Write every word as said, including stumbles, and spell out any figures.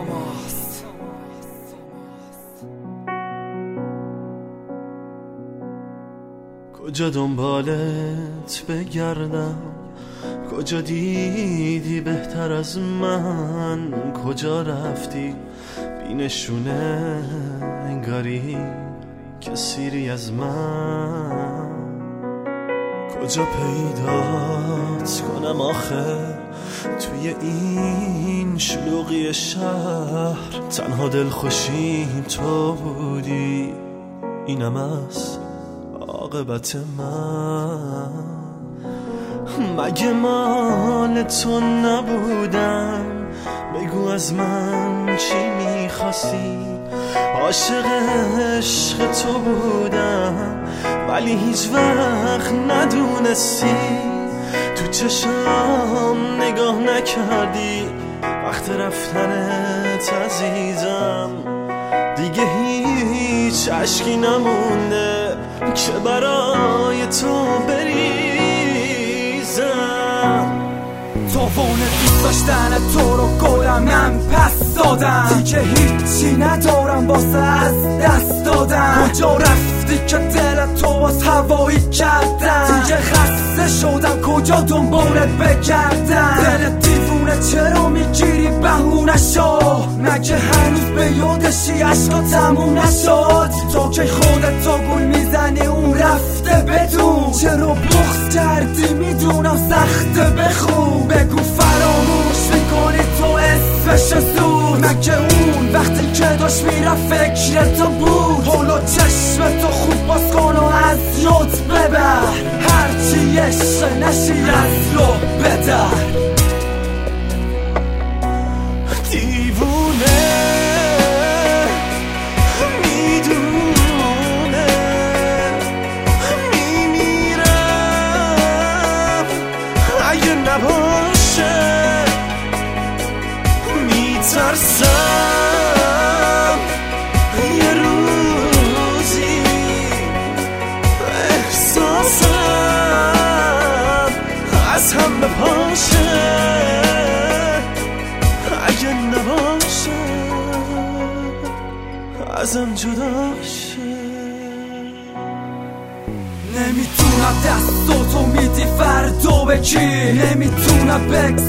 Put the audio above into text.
توماس. کجا دنبالت بگردم، کجا دیدی بهتر از من، کجا رفتی بی نشونه انگاری که سیری از من، کجا پیدات کنم آخه توی این شلوغی شهر، تنها دلخوشیم تو بودی اینم از عاقبت من. مگه مال تو نبودم؟ بگو از من چی میخواستی؟ عاشق عشق تو بودم ولی هیچ وقت ندونستی، تو چشم نگاه نکردی وقت رفتنت عزیزم، دیگه هیچ عشقی نمونده که برای تو بریزم. توونه دوست داشتن تو رو گلم من پس دادم، دیگه هیچی ندارم واسه از دست دادم. کجا رفتی که دل تو باز هوایی کردم؟ دیگه خسته شدم کجا دنبالت بگردم. دل دیوونه چرا میگیری بهونه شو؟ مگه هنوز به یادشی عشقا تموم نشد؟ تو که خودت تو گول میزنی اون رفته بدون، چرا بغض کردی میدونم سخته بخون. بگو فراموش میکنی تو اسمش زود، مگه اون وقتی که داشت میرفت فکر تو بود؟ حالا چشم تو خوب باز کن و از یاد ببر، هرچی عشق نشی از رو بدر. دیوونه میدونه میمیرم اگه نباشه، میترسم یه روزی احساسم از هم بپاشه، اگه نباشه ازم جدا شه. نمیتونم دستاتو میدی فردا به کی، نمیتونم بگذارم